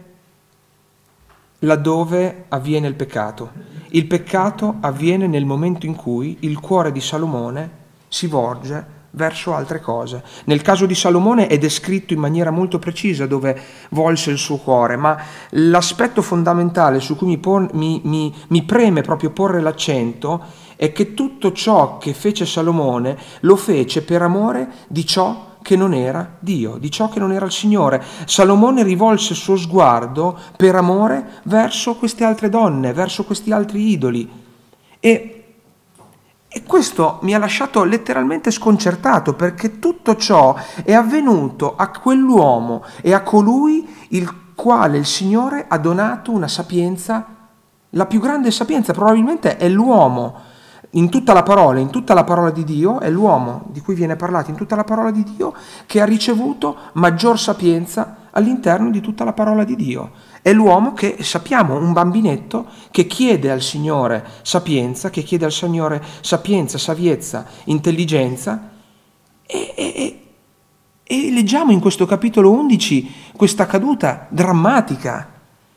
laddove avviene il peccato. Il peccato avviene nel momento in cui il cuore di Salomone si volge verso altre cose. Nel caso di Salomone è descritto in maniera molto precisa dove volse il suo cuore, ma l'aspetto fondamentale su cui mi preme proprio porre l'accento è che tutto ciò che fece Salomone lo fece per amore di ciò che non era Dio, di ciò che non era il Signore. Salomone rivolse il suo sguardo per amore verso queste altre donne, verso questi altri idoli. E questo mi ha lasciato letteralmente sconcertato, perché tutto ciò è avvenuto a quell'uomo e a colui il quale il Signore ha donato una sapienza, la più grande sapienza. Probabilmente è l'uomo. In tutta la parola di Dio, è l'uomo di cui viene parlato in tutta la parola di Dio che ha ricevuto maggior sapienza all'interno di tutta la parola di Dio. È l'uomo che, sappiamo, un bambinetto che chiede al Signore sapienza, saviezza, intelligenza, e leggiamo in questo capitolo 11 questa caduta drammatica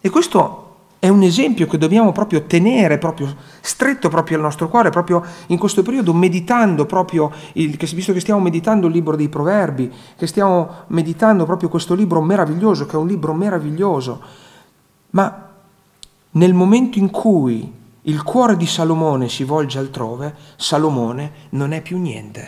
E questo è un esempio che dobbiamo proprio tenere proprio stretto proprio al nostro cuore, proprio in questo periodo, meditando proprio, visto che stiamo meditando il libro dei Proverbi, che stiamo meditando proprio questo libro meraviglioso, che è un libro meraviglioso, ma nel momento in cui il cuore di Salomone si volge altrove, Salomone non è più niente.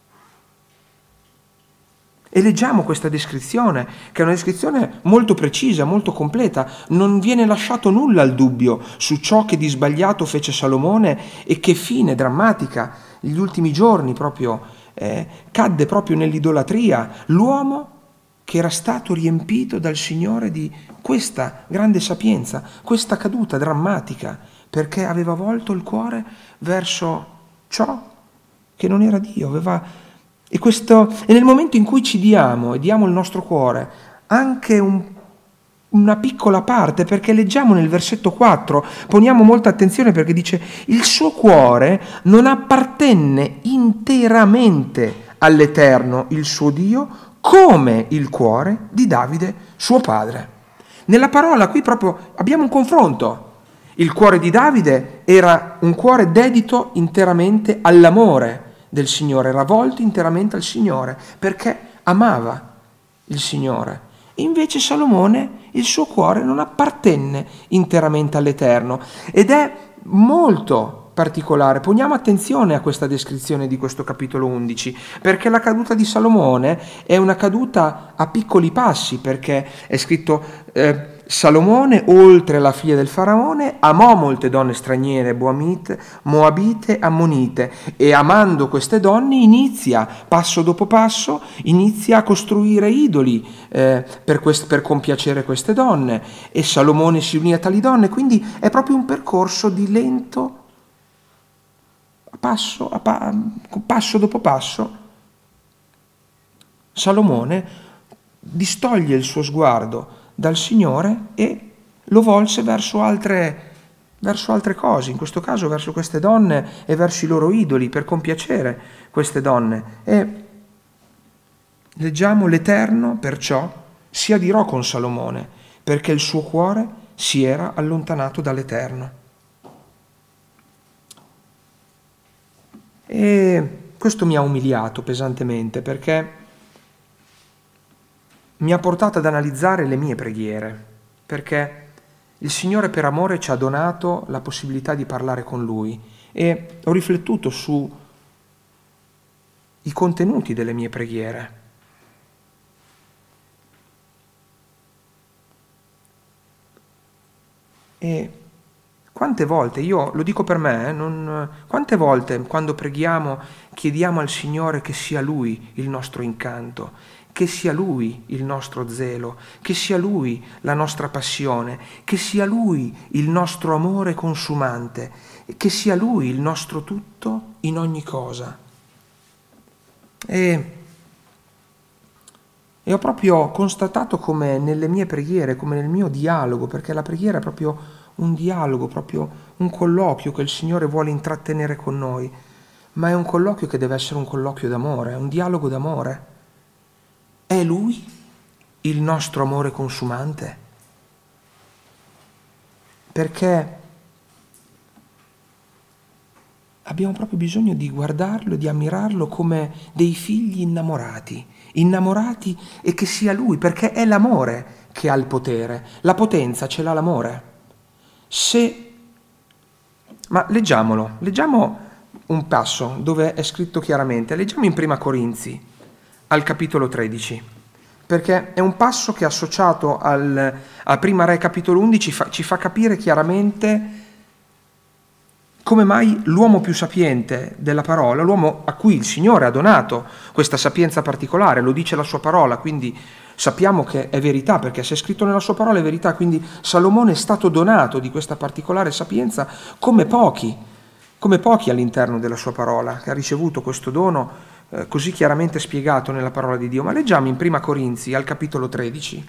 E leggiamo questa descrizione, che è una descrizione molto precisa, molto completa. Non viene lasciato nulla al dubbio su ciò che di sbagliato fece Salomone e che fine drammatica, gli ultimi giorni proprio, cadde proprio nell'idolatria. L'uomo che era stato riempito dal Signore di questa grande sapienza, questa caduta drammatica, perché aveva volto il cuore verso ciò che non era Dio, E nel momento in cui ci diamo e diamo il nostro cuore, anche una piccola parte, perché leggiamo nel versetto 4, poniamo molta attenzione perché dice: il suo cuore non appartenne interamente all'Eterno, il suo Dio, come il cuore di Davide, suo padre. Nella parola qui proprio abbiamo un confronto. Il cuore di Davide era un cuore dedito interamente all'amore del Signore, era volto interamente al Signore, perché amava il Signore. E invece Salomone, il suo cuore non appartenne interamente all'Eterno. Ed è molto particolare. Poniamo attenzione a questa descrizione di questo capitolo 11, perché la caduta di Salomone è una caduta a piccoli passi, perché è scritto Salomone, oltre alla figlia del faraone, amò molte donne straniere, moabite, ammonite, e amando queste donne inizia, passo dopo passo, inizia a costruire idoli per compiacere queste donne, e Salomone si unì a tali donne, quindi è proprio un percorso di lento, passo dopo passo. Salomone distoglie il suo sguardo dal Signore e lo volse verso altre cose, in questo caso verso queste donne e verso i loro idoli, per compiacere queste donne. E leggiamo: l'Eterno perciò si adirò con Salomone, perché il suo cuore si era allontanato dall'Eterno. E questo mi ha umiliato pesantemente, perché mi ha portato ad analizzare le mie preghiere, perché il Signore per amore ci ha donato la possibilità di parlare con Lui, e ho riflettuto su i contenuti delle mie preghiere. E quante volte, io lo dico per me, quante volte quando preghiamo chiediamo al Signore che sia Lui il nostro incanto, che sia Lui il nostro zelo, che sia Lui la nostra passione, che sia Lui il nostro amore consumante, che sia Lui il nostro tutto in ogni cosa. E ho proprio constatato come nelle mie preghiere, come nel mio dialogo, perché la preghiera è proprio un dialogo, proprio un colloquio che il Signore vuole intrattenere con noi, ma è un colloquio che deve essere un colloquio d'amore, è un dialogo d'amore. È Lui il nostro amore consumante? Perché abbiamo proprio bisogno di guardarlo e di ammirarlo come dei figli innamorati, e che sia Lui, perché è l'amore che ha il potere, la potenza ce l'ha l'amore. Ma leggiamo un passo dove è scritto chiaramente, leggiamo in Prima Corinzi, al capitolo 13, perché è un passo che associato a Prima Re capitolo 11 ci fa capire chiaramente come mai l'uomo più sapiente della parola, l'uomo a cui il Signore ha donato questa sapienza particolare, lo dice la sua parola, quindi sappiamo che è verità, perché se è scritto nella sua parola è verità, quindi Salomone è stato donato di questa particolare sapienza come pochi all'interno della sua parola, che ha ricevuto questo dono così chiaramente spiegato nella parola di Dio. Ma leggiamo in Prima Corinzi al capitolo 13.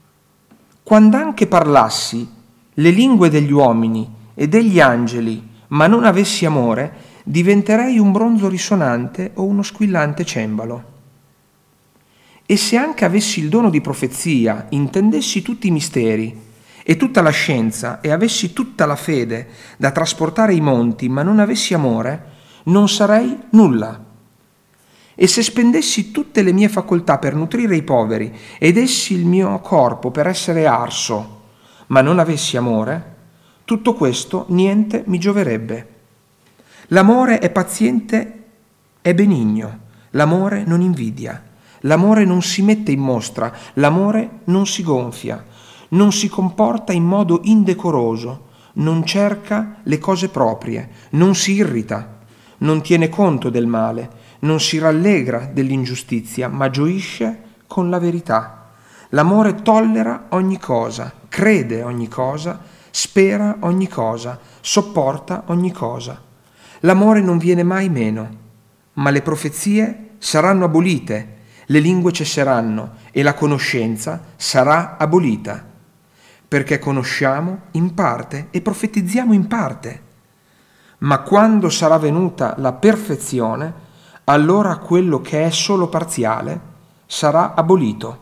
Quand'anche parlassi le lingue degli uomini e degli angeli, ma non avessi amore, diventerei un bronzo risonante o uno squillante cembalo. E se anche avessi il dono di profezia, intendessi tutti i misteri e tutta la scienza e avessi tutta la fede da trasportare i monti, ma non avessi amore, non sarei nulla. E se spendessi tutte le mie facoltà per nutrire i poveri ed essi il mio corpo per essere arso, ma non avessi amore, tutto questo niente mi gioverebbe. L'amore è paziente e benigno, l'amore non invidia, l'amore non si mette in mostra, l'amore non si gonfia, non si comporta in modo indecoroso, non cerca le cose proprie, non si irrita, non tiene conto del male, non si rallegra dell'ingiustizia, ma gioisce con la verità. L'amore tollera ogni cosa, crede ogni cosa, spera ogni cosa, sopporta ogni cosa. L'amore non viene mai meno, ma le profezie saranno abolite, le lingue cesseranno e la conoscenza sarà abolita, perché conosciamo in parte e profetizziamo in parte. Ma quando sarà venuta la perfezione, allora quello che è solo parziale sarà abolito.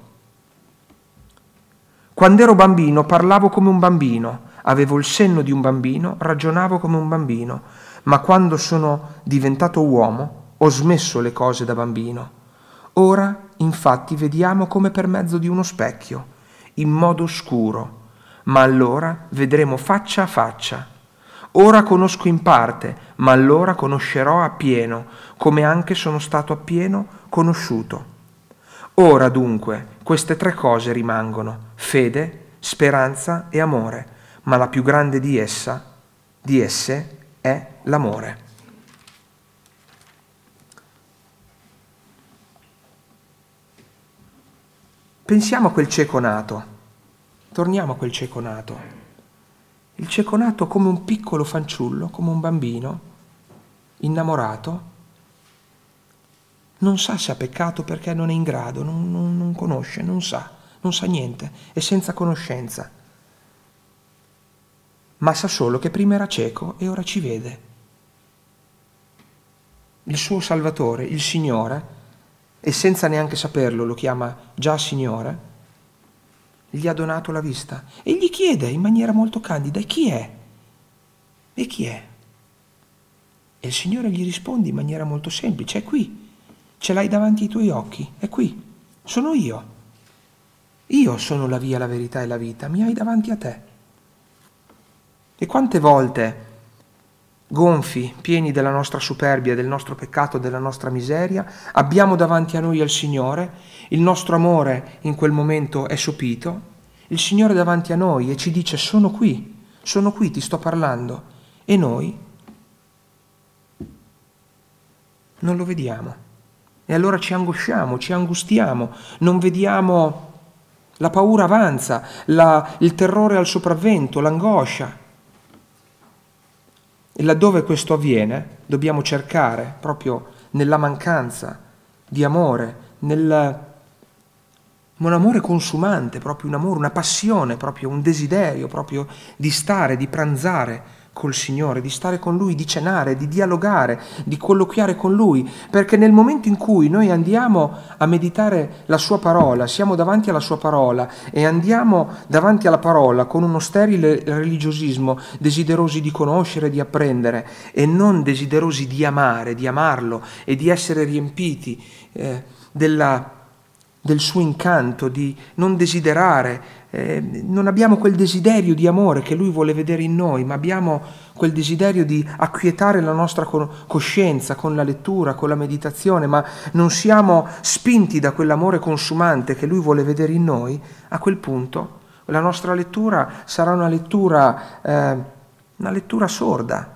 Quando ero bambino parlavo come un bambino, avevo il senno di un bambino, ragionavo come un bambino, ma quando sono diventato uomo ho smesso le cose da bambino. Ora, infatti, vediamo come per mezzo di uno specchio, in modo oscuro, ma allora vedremo faccia a faccia. Ora conosco in parte, ma allora conoscerò appieno, come anche sono stato appieno conosciuto. Ora dunque queste tre cose rimangono: fede, speranza e amore, ma la più grande di esse è l'amore. Pensiamo a quel cieco nato, torniamo a quel cieco nato. Il cieco nato come un piccolo fanciullo, come un bambino, innamorato, non sa se ha peccato perché non è in grado, non conosce, non sa niente, è senza conoscenza. Ma sa solo che prima era cieco e ora ci vede. Il suo Salvatore, il Signore, e senza neanche saperlo lo chiama già Signore, gli ha donato la vista e gli chiede in maniera molto candida: chi è? E chi è? E il Signore gli risponde in maniera molto semplice: è qui, ce l'hai davanti ai tuoi occhi, è qui, sono io sono la via, la verità e la vita, mi hai davanti a te. E quante volte, gonfi, pieni della nostra superbia, del nostro peccato, della nostra miseria, abbiamo davanti a noi il Signore, il nostro amore in quel momento è sopito, il Signore davanti a noi e ci dice: sono qui, ti sto parlando, e noi non lo vediamo. E allora ci angosciamo, ci angustiamo, non vediamo, la paura avanza, il terrore al sopravvento, l'angoscia. E laddove questo avviene, dobbiamo cercare proprio nella mancanza di amore, un amore consumante, proprio un amore, una passione, proprio un desiderio, proprio di stare, di pranzare col Signore, di stare con Lui, di cenare, di dialogare, di colloquiare con Lui, perché nel momento in cui noi andiamo a meditare la Sua parola, siamo davanti alla Sua parola e andiamo davanti alla parola con uno sterile religiosismo, desiderosi di conoscere, di apprendere e non desiderosi di amare, di amarlo e di essere riempiti del suo incanto, di non desiderare, non abbiamo quel desiderio di amore che Lui vuole vedere in noi, ma abbiamo quel desiderio di acquietare la nostra coscienza con la lettura, con la meditazione, ma non siamo spinti da quell'amore consumante che Lui vuole vedere in noi. A quel punto la nostra lettura sarà una lettura sorda.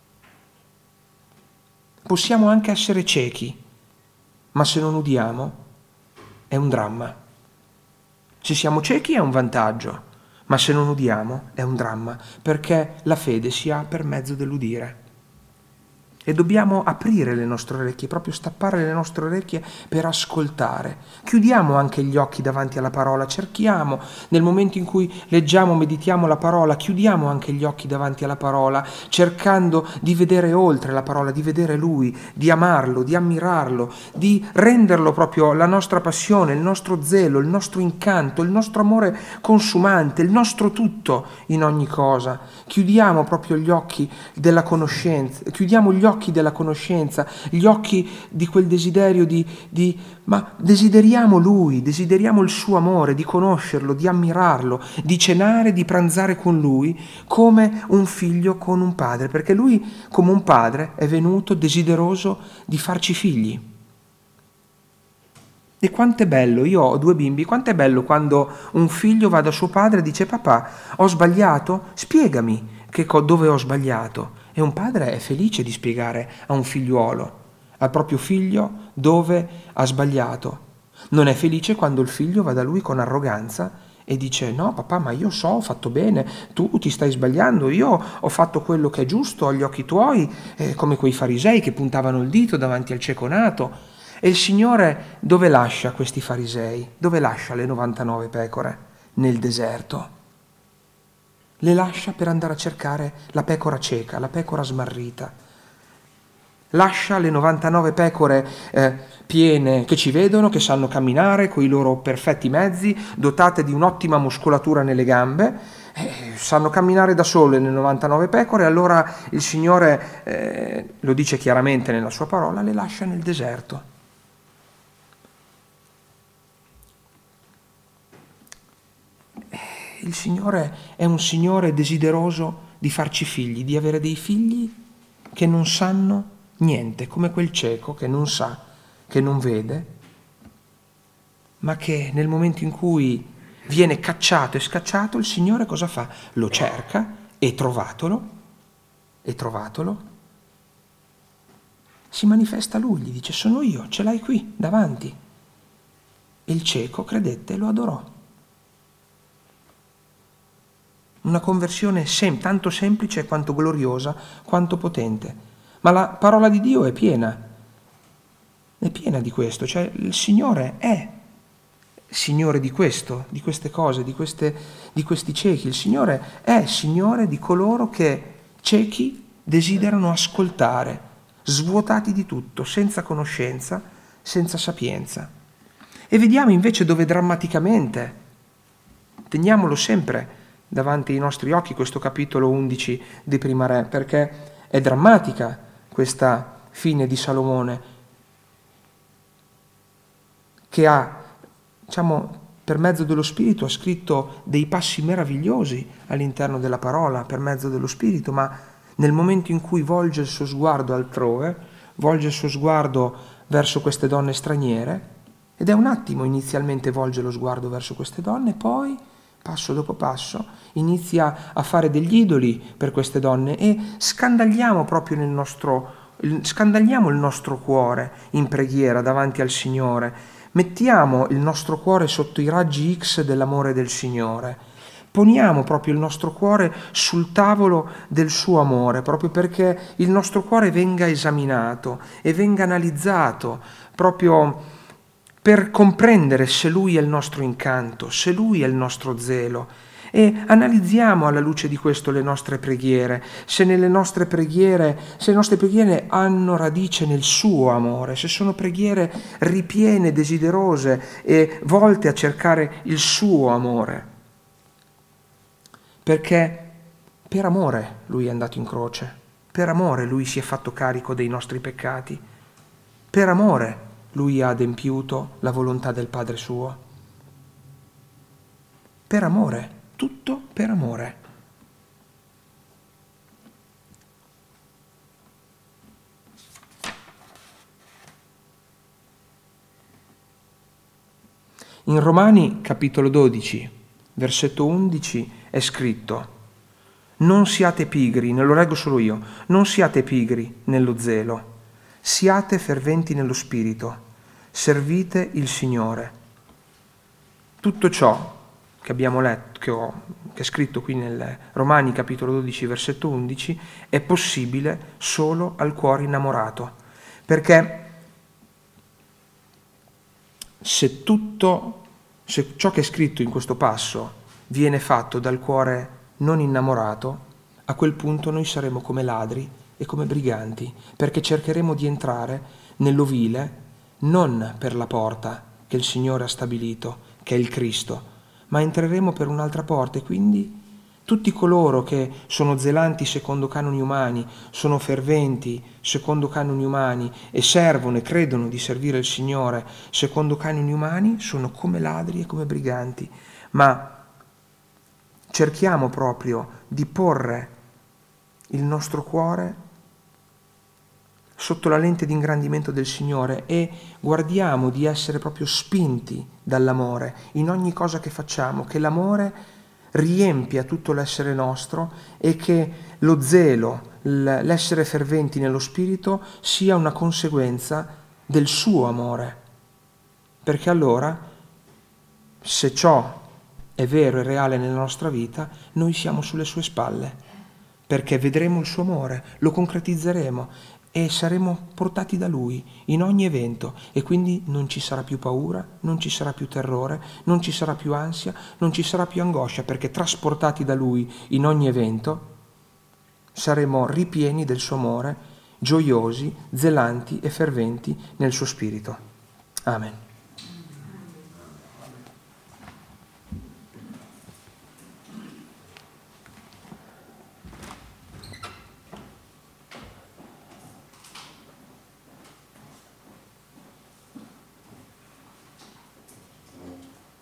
Possiamo anche essere ciechi, ma se non udiamo è un dramma. Se siamo ciechi è un vantaggio, ma se non udiamo è un dramma, perché la fede si ha per mezzo dell'udire. E dobbiamo aprire le nostre orecchie, proprio stappare le nostre orecchie per ascoltare. Chiudiamo anche gli occhi davanti alla parola, cerchiamo, nel momento in cui leggiamo, meditiamo la parola, chiudiamo anche gli occhi davanti alla parola, cercando di vedere oltre la parola, di vedere Lui, di amarlo, di ammirarlo, di renderlo proprio la nostra passione, il nostro zelo, il nostro incanto, il nostro amore consumante, il nostro tutto in ogni cosa. Chiudiamo proprio gli occhi della conoscenza, chiudiamo gli occhi della conoscenza, gli occhi di quel desiderio ma desideriamo Lui, desideriamo il suo amore, di conoscerlo, di ammirarlo, di cenare, di pranzare con Lui come un figlio con un padre, perché Lui come un padre è venuto desideroso di farci figli. E quanto è bello, io ho 2 bimbi, quanto è bello quando un figlio va da suo padre e dice: papà, ho sbagliato? Spiegami dove ho sbagliato. E un padre è felice di spiegare a un figliuolo, al proprio figlio, dove ha sbagliato. Non è felice quando il figlio va da lui con arroganza e dice: no papà, ma io ho fatto bene, tu ti stai sbagliando, io ho fatto quello che è giusto agli occhi tuoi, come quei farisei che puntavano il dito davanti al cieco nato. E il Signore dove lascia questi farisei? Dove lascia le 99 pecore? Nel deserto. Le lascia per andare a cercare la pecora cieca, la pecora smarrita. Lascia le 99 pecore piene che ci vedono, che sanno camminare con i loro perfetti mezzi, dotate di un'ottima muscolatura nelle gambe, sanno camminare da sole le 99 pecore. Allora il Signore, lo dice chiaramente nella sua parola, le lascia nel deserto. Il Signore è un Signore desideroso di farci figli, di avere dei figli che non sanno niente, come quel cieco che non sa, che non vede, ma che nel momento in cui viene cacciato e scacciato, il Signore cosa fa? Lo cerca e trovatolo, si manifesta Lui, gli dice: sono io, ce l'hai qui, davanti. E il cieco credette e lo adorò. Una conversione tanto semplice quanto gloriosa, quanto potente. Ma la parola di Dio è piena di questo. Cioè il Signore è Signore di questo, di queste cose, di questi ciechi. Il Signore è Signore di coloro che ciechi desiderano ascoltare, svuotati di tutto, senza conoscenza, senza sapienza. E vediamo invece dove drammaticamente, teniamolo sempre davanti ai nostri occhi, questo capitolo 11 di Prima Re, perché è drammatica questa fine di Salomone, che ha, per mezzo dello Spirito ha scritto dei passi meravigliosi all'interno della parola, per mezzo dello Spirito, ma nel momento in cui volge il suo sguardo altrove, volge il suo sguardo verso queste donne straniere, ed è un attimo inizialmente volge lo sguardo verso queste donne, poi passo dopo passo, inizia a fare degli idoli per queste donne e scandagliamo il nostro cuore in preghiera davanti al Signore. Mettiamo il nostro cuore sotto i raggi X dell'amore del Signore. Poniamo proprio il nostro cuore sul tavolo del suo amore, proprio perché il nostro cuore venga esaminato e venga analizzato, proprio per comprendere se Lui è il nostro incanto, se Lui è il nostro zelo. E analizziamo alla luce di questo le nostre preghiere, se le nostre preghiere hanno radice nel suo amore, se sono preghiere ripiene, desiderose e volte a cercare il suo amore. Perché per amore Lui è andato in croce, per amore Lui si è fatto carico dei nostri peccati, per amore Lui ha adempiuto la volontà del Padre suo. Per amore, tutto per amore. In Romani, capitolo 12, versetto 11, è scritto: non siate pigri, ne lo leggo solo io, non siate pigri nello zelo, siate ferventi nello spirito, servite il Signore. Tutto ciò che abbiamo letto, che è scritto qui nel Romani capitolo 12 versetto 11, è possibile solo al cuore innamorato, perché se ciò che è scritto in questo passo viene fatto dal cuore non innamorato, a quel punto noi saremo come ladri e come briganti, perché cercheremo di entrare nell'ovile non per la porta che il Signore ha stabilito, che è il Cristo, ma entreremo per un'altra porta, e quindi tutti coloro che sono zelanti secondo canoni umani, sono ferventi secondo canoni umani e servono e credono di servire il Signore secondo canoni umani, sono come ladri e come briganti. Ma cerchiamo proprio di porre il nostro cuore sotto la lente di ingrandimento del Signore e guardiamo di essere proprio spinti dall'amore in ogni cosa che facciamo, che l'amore riempia tutto l'essere nostro e che lo zelo, l'essere ferventi nello spirito sia una conseguenza del suo amore. Perché allora, se ciò è vero e reale nella nostra vita, noi siamo sulle sue spalle, perché vedremo il suo amore, lo concretizzeremo e saremo portati da Lui in ogni evento, e quindi non ci sarà più paura, non ci sarà più terrore, non ci sarà più ansia, non ci sarà più angoscia, perché trasportati da Lui in ogni evento saremo ripieni del suo amore, gioiosi, zelanti e ferventi nel suo spirito. Amen.